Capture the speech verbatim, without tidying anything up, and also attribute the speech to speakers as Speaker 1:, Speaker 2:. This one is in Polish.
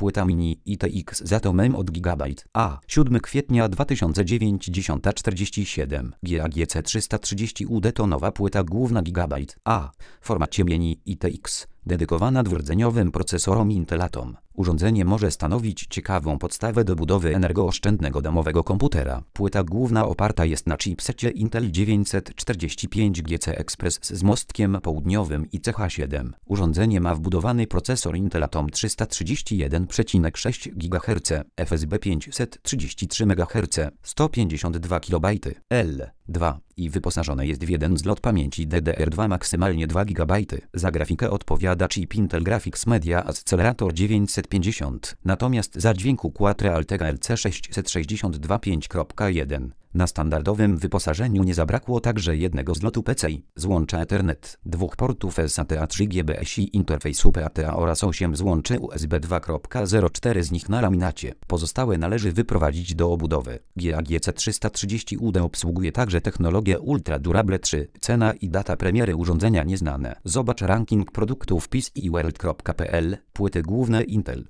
Speaker 1: Płyta mini I T X z atomem od Gigabyte. A. siódmego kwietnia dwa tysiące dziewięć, dziesiąta czterdzieści siedem. G A G C trzysta trzydzieści U D to nowa płyta główna Gigabyte. A. W formacie mini I T X. Dedykowana dwurdzeniowym procesorom Intel Atom. Urządzenie może stanowić ciekawą podstawę do budowy energooszczędnego domowego komputera. Płyta główna oparta jest na chipsecie Intel dziewięćset czterdzieści pięć G C Express z mostkiem południowym i C H siedem. Urządzenie ma wbudowany procesor Intel Atom trzysta trzydzieści jeden przecinek sześć gigaherca, F S B pięćset trzydzieści trzy megaherce, sto pięćdziesiąt dwa kilobajty, L dwa i wyposażone jest w jeden zlot pamięci D D R dwa maksymalnie dwa gigabajty. Za grafikę odpowiada chip Intel Graphics Media Accelerator dziewięćset pięćdziesiąt, natomiast za dźwięk układ Realtek L C sześćset sześćdziesiąt dwa pięć kropka jeden. Na standardowym wyposażeniu nie zabrakło także jednego zlotu P C I, złącza Ethernet, dwóch portów S A T A trzy G B S I interfejsu P A T A oraz osiem złączy U S B dwa kropka zero cztery z nich na laminacie. Pozostałe należy wyprowadzić do obudowy. G A G C trzysta trzydzieści U D obsługuje także technologię Ultra Durable trzy. Cena i data premiery urządzenia nieznane. Zobacz ranking produktów P C I World kropka P L. Płyty główne Intel.